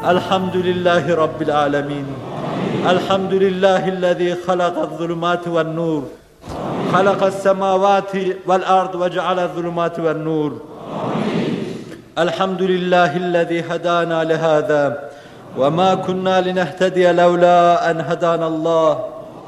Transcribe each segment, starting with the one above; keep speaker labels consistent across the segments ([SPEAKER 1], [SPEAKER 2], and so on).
[SPEAKER 1] Elhamdülillahi Rabbil alemin. Elhamdülillahillezî halakaz-zulumâti ven-nur. Halakas-semâvâti vel-ard ve ceale'z-zulumâti ven-nur. Elhamdülillahillezî hedâna lihâzâ ve mâ kunnâ linehtediye levlâ en hedânallâh.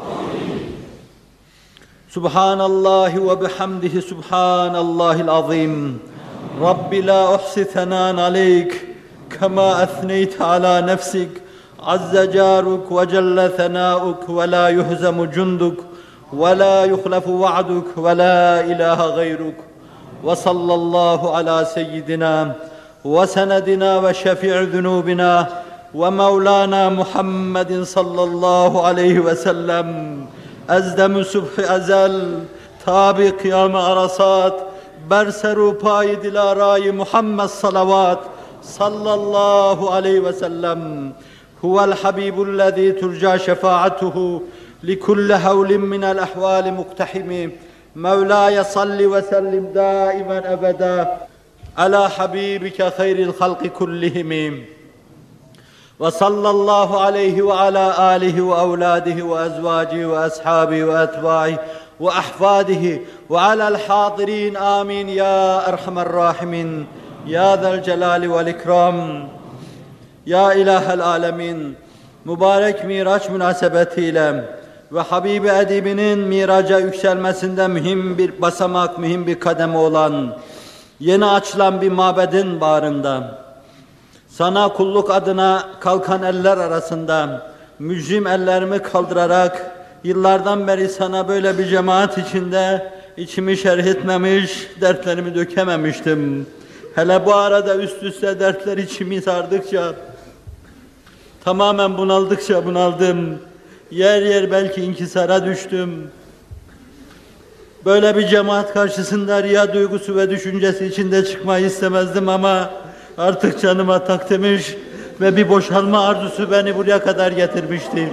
[SPEAKER 1] Subhanallahi ve bihamdihi subhanallahil azim. Rabbi la uhsi senân aleyk kema ethneyte ala nefsik. Azze caruk ve celle senâuk ve la yuhzemu cunduk ve la yuhlefu va'duk ve la ilahe gayruk. Ve sallallahu ala seyyidina ve senedina ve şefi'i zunubina ve mevlana Muhammedin sallallahu aleyhi ve sellem. Ezdem-i subh-i ezel, tabi kıyam-ı arasat, berseru pâyi dilarâ-i Muhammed salavat, sallallahu aleyhi ve sellem. Huvel habibullezî turca şefaatuhu, likulli havlin minel ahvâli muktahimi. Mevlâye salli ve sellim dâimen ebedâ, alâ habibike hayril halki kullihimi. Ve sallallahu aleyhi ve ala alihi ve evladihi ve ezvacihi ve ashabihi ve etbaihi ve ahfadihi ve alel hadirin amin ya erhamer rahimin ya zel celali vel ikram. Ya ilahel alemin, mübarek Miraç münasebetiyle ve Habibi edibinin miraca yükselmesinde mühim bir basamak, mühim bir kademe olan yeni açılan bir mabedin bağrında sana kulluk adına kalkan eller arasında mücrim ellerimi kaldırarak yıllardan beri sana böyle bir cemaat içinde içimi şerh etmemiş, dertlerimi dökememiştim. Hele bu arada üst üste dertler içimi sardıkça, tamamen bunaldıkça bunaldım. Yer yer belki inkisara düştüm. Böyle bir cemaat karşısında riya duygusu ve düşüncesi içinde çıkmayı istemezdim ama artık canıma tak demiş ve bir boşalma arzusu beni buraya kadar getirmişti.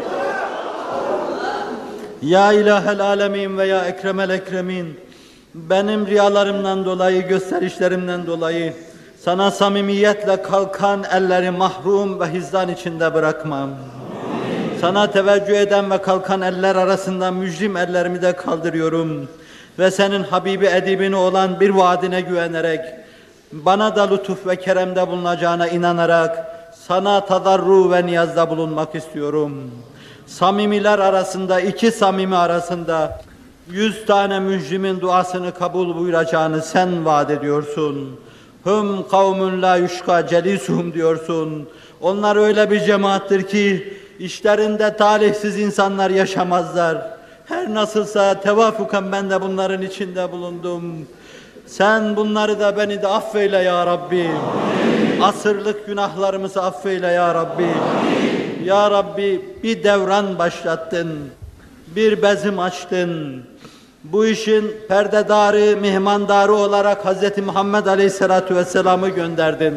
[SPEAKER 1] Ya ilahel alemin ve ya ekremel ekremin, benim riyalarımdan dolayı, gösterişlerimden dolayı sana samimiyetle kalkan elleri mahrum ve hizdan içinde bırakmam. Sana teveccüh eden ve kalkan eller arasından mücrim ellerimi de kaldırıyorum ve senin Habibi edibine olan bir vaadine güvenerek, bana da lütuf ve keremde bulunacağına inanarak sana tadarru ve niyazda bulunmak istiyorum. Samimiler arasında, iki samimi arasında 100 tane mücrimin duasını kabul buyuracağını sen vaat ediyorsun. Hum kavmun la yuşka celisuhum diyorsun. Onlar öyle bir cemaattir ki işlerinde talihsiz insanlar yaşamazlar. Her nasılsa tevafuken ben de bunların içinde bulundum. Sen bunları da beni de affeyle ya Rabbi. Amin. Asırlık günahlarımızı affeyle ya Rabbi. Amin. Ya Rabbi bir devran başlattın. Bir bezim açtın. Bu işin perdedarı, mihmandarı olarak Hz. Muhammed Aleyhisselatü Vesselam'ı gönderdin.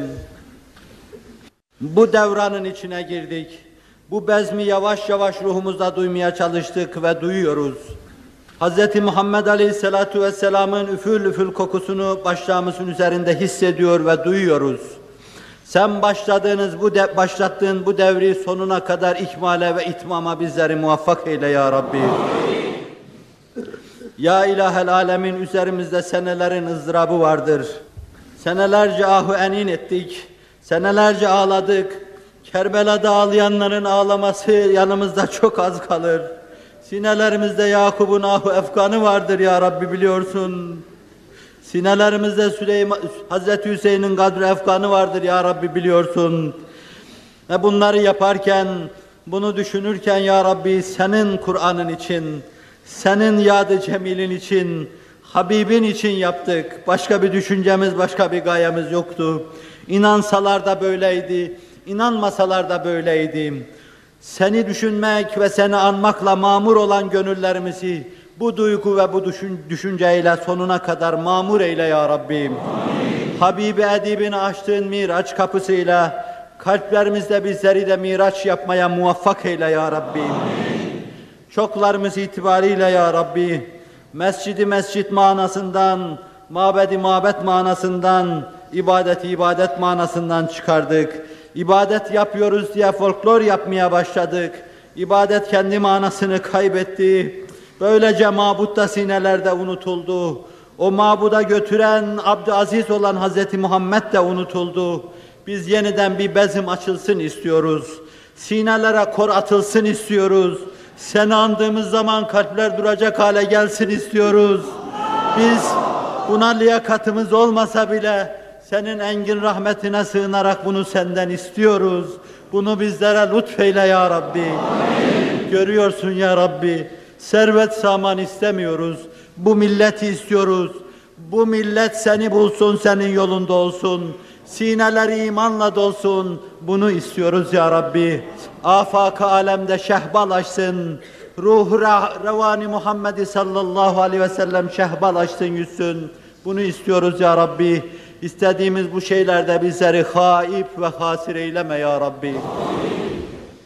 [SPEAKER 1] Bu devranın içine girdik. Bu bezmi yavaş yavaş ruhumuzda duymaya çalıştık ve duyuyoruz. Hz. Muhammed Aleyhisselatü Vesselam'ın üfül üfül kokusunu başlarımızın üzerinde hissediyor ve duyuyoruz. Sen başlattığın bu devri sonuna kadar ikmale ve itmama bizleri muvaffak eyle ya Rabbi. Ya ilahel alemin, üzerimizde senelerin ızdırabı vardır. Senelerce ahu enin ettik, senelerce ağladık. Kerbela'da ağlayanların ağlaması yanımızda çok az kalır. Sinelerimizde Yakub'un ahu efkanı vardır ya Rabbi, biliyorsun. Sinelerimizde Hazreti Hüseyin'in kadri efkanı vardır ya Rabbi, biliyorsun. Ve bunları yaparken, bunu düşünürken ya Rabbi senin Kur'an'ın için, senin yad-ı cemilin için, Habibin için yaptık. Başka bir düşüncemiz, başka bir gayemiz yoktu. İnansalar da böyleydi, inanmasalar da böyleydi. Seni düşünmek ve seni anmakla mamur olan gönüllerimizi bu duygu ve bu düşünceyle sonuna kadar mamur eyle ya Rabbim. Amin. Habibi edibini açtığın Miraç kapısıyla kalplerimizde bizleri de Miraç yapmaya muvaffak eyle ya Rabbim. Amin. Çoklarımız itibariyle ya Rabbi, mescidi mescit manasından, mabedi mabet manasından, ibadeti ibadet manasından çıkardık. İbadet yapıyoruz diye folklor yapmaya başladık. İbadet kendi manasını kaybetti. Böylece mabut da sinelerde unutuldu. O mabuda götüren Abdülaziz olan Hz. Muhammed de unutuldu. Biz yeniden bir bezim açılsın istiyoruz. Sinelere kor atılsın istiyoruz. Seni andığımız zaman kalpler duracak hale gelsin istiyoruz. Biz buna liyakatımız olmasa bile senin engin rahmetine sığınarak bunu senden istiyoruz. Bunu bizlere lütfeyle ya Rabbi. Amin. Görüyorsun ya Rabbi, servet saman istemiyoruz. Bu milleti istiyoruz. Bu millet seni bulsun, senin yolunda olsun. Sineleri imanla dolsun. Bunu istiyoruz ya Rabbi. Afak-ı alemde şehbalaşsın. Ruh-u revani Muhammed'i sallallahu aleyhi ve sellem şehbalaşsın, yüzsün. Bunu istiyoruz ya Rabbi. İstediğimiz bu şeylerde bizleri haip ve hasir eyleme ya Rabbi. Amin.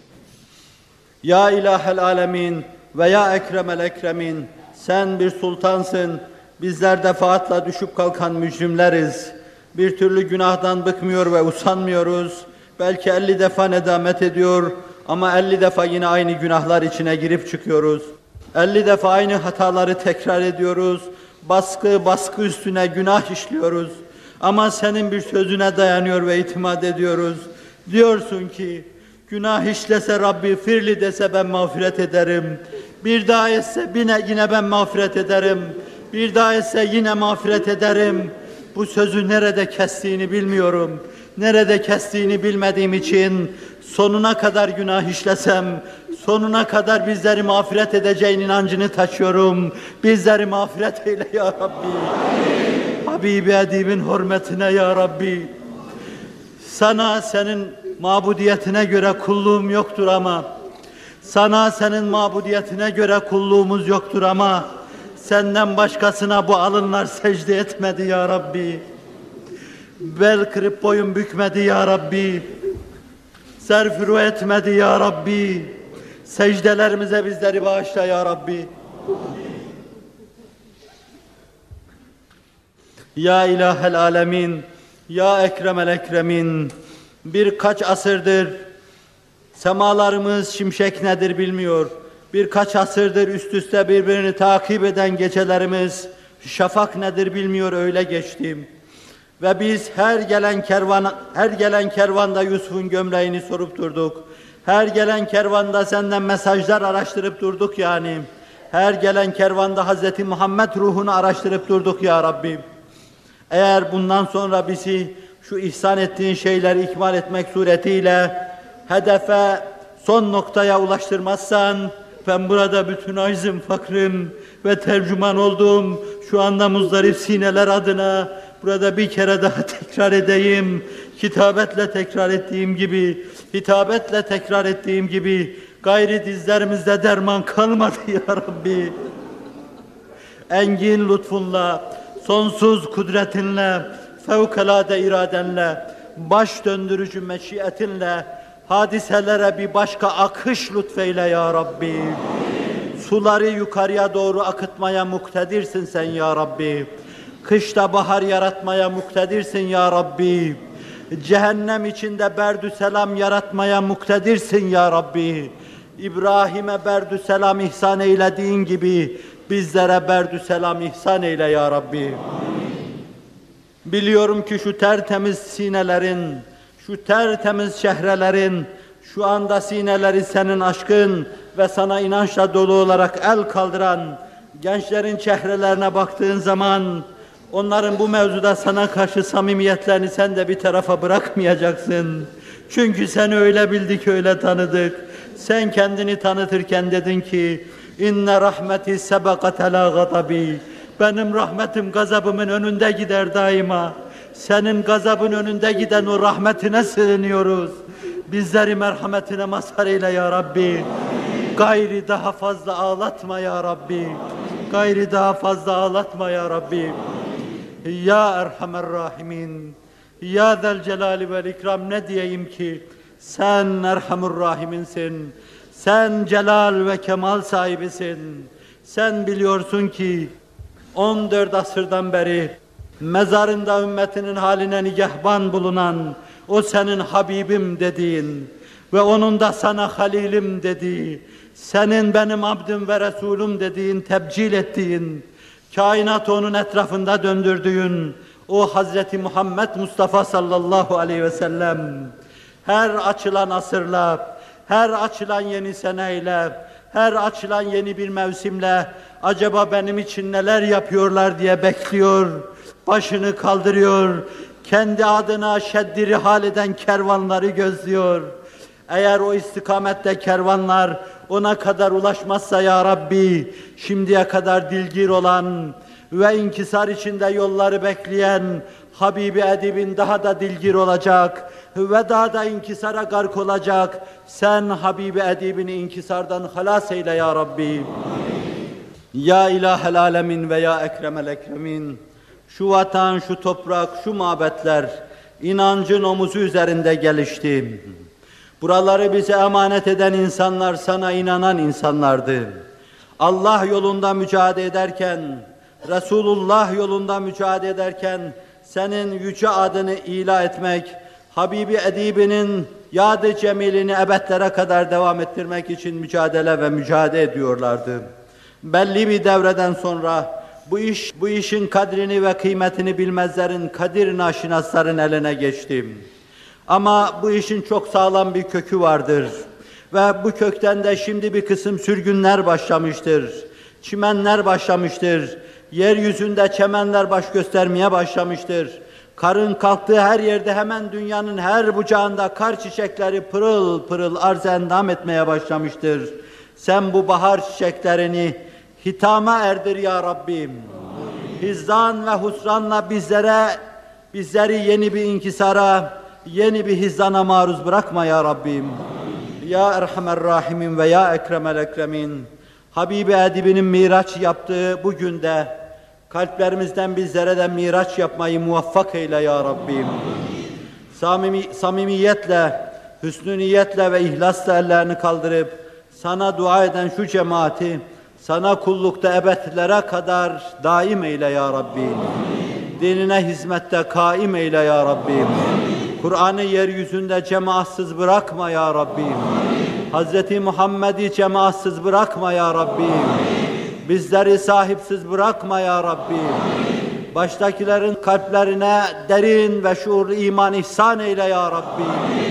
[SPEAKER 1] Ya İlahel alemin ve ya Ekremel ekremin, sen bir sultansın. Bizler defaatla düşüp kalkan mücrimleriz. Bir türlü günahdan bıkmıyor ve usanmıyoruz. Belki 50 defa nedamet ediyor ama 50 defa yine aynı günahlar içine girip çıkıyoruz. 50 defa aynı hataları tekrar ediyoruz. Baskı üstüne günah işliyoruz. Ama senin bir sözüne dayanıyor ve itimat ediyoruz. Diyorsun ki, günah işlese Rabbi firli dese ben mağfiret ederim. Bir daha etse yine ben mağfiret ederim. Bir daha etse yine mağfiret ederim. Bu sözü nerede kestiğini bilmiyorum. Nerede kestiğini bilmediğim için sonuna kadar günah işlesem, sonuna kadar bizleri mağfiret edeceğin inancını taşıyorum. Bizleri mağfiret eyle ya Rabbi. Habibi edibin hürmetine ya Rabbi. Sana senin mabudiyetine göre kulluğum yoktur ama, sana senin mabudiyetine göre kulluğumuz yoktur ama, senden başkasına bu alınlar secde etmedi ya Rabbi. Bel kırıp boyun bükmedi ya Rabbi. Serfuru etmedi ya Rabbi. Secdelerimize bizleri bağışla ya Rabbi. Ya İlahel alemin, ya Ekremel ekremin, birkaç asırdır semalarımız şimşek nedir bilmiyor. Birkaç asırdır üst üste birbirini takip eden gecelerimiz şafak nedir bilmiyor, öyle geçtim. Ve biz her gelen kervanda Yusuf'un gömleğini sorup durduk. Her gelen kervanda senden mesajlar araştırıp durduk yani. Her gelen kervanda Hz. Muhammed ruhunu araştırıp durduk ya Rabbi. Eğer bundan sonra bizi şu ihsan ettiğin şeyleri ikmal etmek suretiyle hedefe, son noktaya ulaştırmazsan, ben burada bütün aczim, fakrım ve tercüman olduğum şu anda muzdarip sineler adına burada bir kere daha tekrar edeyim. Kitabetle tekrar ettiğim gibi, hitabetle tekrar ettiğim gibi gayri dizlerimizde derman kalmadı ya Rabbi. Engin lütfunla, sonsuz kudretinle, fevkalade iradenle, baş döndürücü meşiyetinle hadiselere bir başka akış lütfeyle ya Rabbi. Suları yukarıya doğru akıtmaya muktedirsin sen ya Rabbi. Kışta bahar yaratmaya muktedirsin ya Rabbi. Cehennem içinde berdü selam yaratmaya muktedirsin ya Rabbi. İbrahim'e berdü selam ihsan eylediğin gibi bizlere berdü selam ihsan eyle ya Rabbi. Biliyorum ki şu tertemiz sinelerin, şu tertemiz şehrelerin, şu anda sineleri senin aşkın ve sana inançla dolu olarak el kaldıran gençlerin çehrelerine baktığın zaman, onların bu mevzuda sana karşı samimiyetlerini sen de bir tarafa bırakmayacaksın. Çünkü seni öyle bildik, öyle tanıdık. Sen kendini tanıtırken dedin ki, İnne rahmeti sebekate la gadabi. Benim rahmetim gazabımın önünde gider daima. Senin gazabın önünde giden o rahmetine sığınıyoruz. Bizleri merhametine mazhar eyle ya Rabbi. Gayri daha fazla ağlatma ya Rabbi. Gayri daha fazla ağlatma ya Rabbi. Ya Erhamer Rahimin, Ya Zel Celali vel İkram, ne diyeyim ki? Sen Erhamur Rahiminsin. Sen celal ve kemal sahibisin. Sen biliyorsun ki 14 asırdan beri mezarında ümmetinin haline nigahban bulunan, o senin Habibim dediğin ve onun da sana Halilim dediği, senin benim abdim ve Resulüm dediğin, tebcil ettiğin, kainatı onun etrafında döndürdüğün o Hazreti Muhammed Mustafa sallallahu aleyhi ve sellem, her açılan asırla, her açılan yeni seneyle, her açılan yeni bir mevsimle acaba benim için neler yapıyorlar diye bekliyor, başını kaldırıyor, kendi adına şeddi rihal eden kervanları gözlüyor. Eğer o istikamette kervanlar ona kadar ulaşmazsa ya Rabbi, şimdiye kadar dilgir olan ve inkisar içinde yolları bekleyen Habibi Edib'in daha da dilgir olacak ve daha da inkisara gark olacak. Sen Habibi Edib'ini inkisardan halas eyle ya Rabbi. Amin. Ya İlahel Alemin ve ya Ekremel Ekremin, şu vatan, şu toprak, şu mabetler inancın omuzu üzerinde gelişti. Buraları bize emanet eden insanlar sana inanan insanlardı. Allah yolunda mücadele ederken, Resulullah yolunda mücadele ederken senin yüce adını ilah etmek, Habibi Edib'inin yad-ı cemilini ebedlere kadar devam ettirmek için mücadele ediyorlardı. Belli bir devreden sonra bu işin kadrini ve kıymetini bilmezlerin, kadir naşinasların eline geçti. Ama bu işin çok sağlam bir kökü vardır. Ve bu kökten de şimdi bir kısım sürgünler başlamıştır. Çimenler başlamıştır. Yeryüzünde çemenler baş göstermeye başlamıştır. Karın kalktığı her yerde hemen dünyanın her bucağında kar çiçekleri pırıl pırıl arz endam etmeye başlamıştır. Sen bu bahar çiçeklerini hitama erdir ya Rabbim. Hizdan ve husranla bizleri yeni bir inkisara, yeni bir hizdana maruz bırakma ya Rabbim. Ya Erhamer Rahimin ve ya Ekremel Ekremin, Habibi Edib'inin miraç yaptığı bu günde kalplerimizden bizlere de miraç yapmayı muvaffak eyle ya Rabbim. Samimiyetle, hüsnü niyetle ve ihlasla ellerini kaldırıp sana dua eden şu cemaati sana kullukta ebedlere kadar daim eyle ya Rabbim. Dinine hizmette kaim eyle ya Rabbim. Kur'an'ı yeryüzünde cemaatsız bırakma ya Rabbim. Hz. Muhammed'i cemaatsız bırakma ya Rabbim. Bizleri sahipsiz bırakma ya Rabbim. Baştakilerin kalplerine derin ve şuurlu iman ihsan eyle ya Rabbim.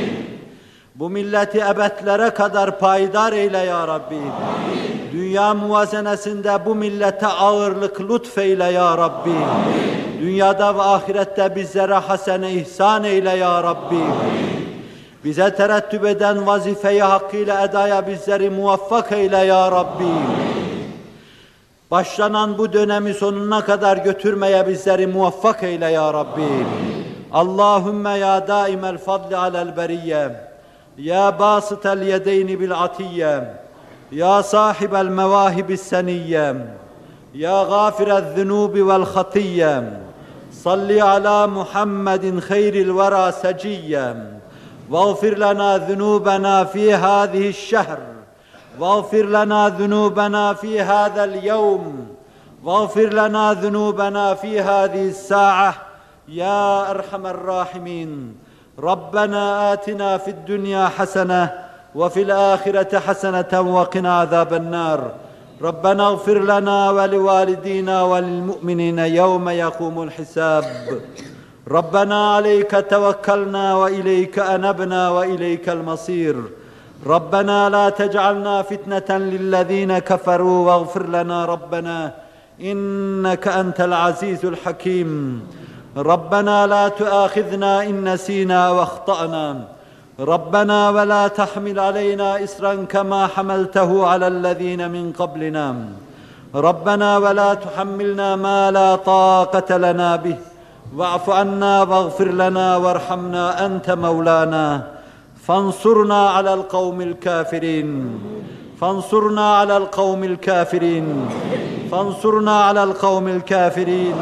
[SPEAKER 1] Bu milleti ebedlere kadar payidar eyle ya Rabbim. Dünya muvazenesinde bu millete ağırlık lütfeyle ya Rabbim. Dünyada ve ahirette bizlere hasene ihsan eyle ya Rabbim. Bize terettüp eden vazifeyi hakkıyla edaya bizleri muvaffak eyle ya Rabbim. Başlanan bu dönemi sonuna kadar götürmeye bizleri muvaffak eyle ya Rabbim. Allahümme ya daimel fadli alel beriyye, ya basıtel yedeyni bil atiyye, ya sahibel mevahibis seniyye, ya gafirel zunubi vel hatiyye, salli ala Muhammedin hayril vera seciyye, واغفر لنا ذنوبنا في هذه الشهر واغفر لنا ذنوبنا في هذا اليوم واغفر لنا ذنوبنا في هذه الساعة يا أرحم الراحمين ربنا آتنا في الدنيا حسنة وفي الآخرة حسنة وقنا عذاب النار ربنا اغفر لنا ولوالدينا وللمؤمنين يوم يقوم الحساب ربنا عليك توكلنا وإليك أنبنا وإليك المصير ربنا لا تجعلنا فتنة للذين كفروا واغفر لنا ربنا إنك أنت العزيز الحكيم ربنا لا تؤاخذنا إن نسينا واخطأنا ربنا ولا تحمل علينا إصرا كما حملته على الذين من قبلنا ربنا ولا تحملنا ما لا طاقة لنا به واعف عنا واغفر لنا وارحمنا أنت مولانا فانصرنا على القوم الكافرين فانصرنا على القوم الكافرين فانصرنا على القوم الكافرين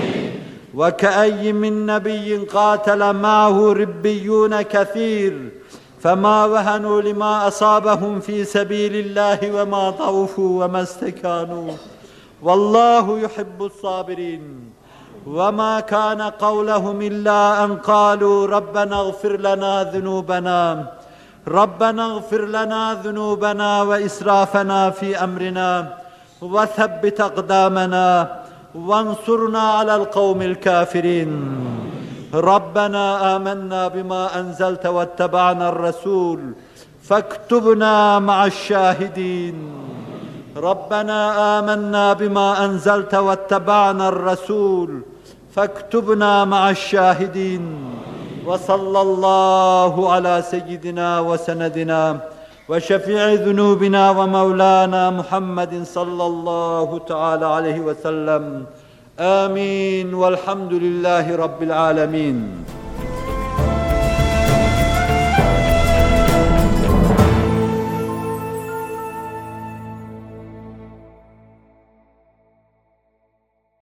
[SPEAKER 1] وكأي من نبي قاتل معه ربيون كثير فما وهنوا لما أصابهم في سبيل الله وما ضعفوا وما استكانوا والله يحب الصابرين وما كان قولهم إلا أن قالوا ربنا اغفر لنا ذنوبنا ربنا اغفر لنا ذنوبنا وإسرافنا في أمرنا وثبت أقدامنا وانصرنا على القوم الكافرين ربنا آمنا بما أنزلت واتبعنا الرسول فاكتبنا مع الشاهدين ربنا آمنا بما أنزلت واتبعنا الرسول فاكتبنا مع الشاهدين وصلى الله على سيدنا وسندنا وشفيع ذنوبنا ومولانا محمد صلى الله تعالى عليه وسلم آمين والحمد لله رب العالمين.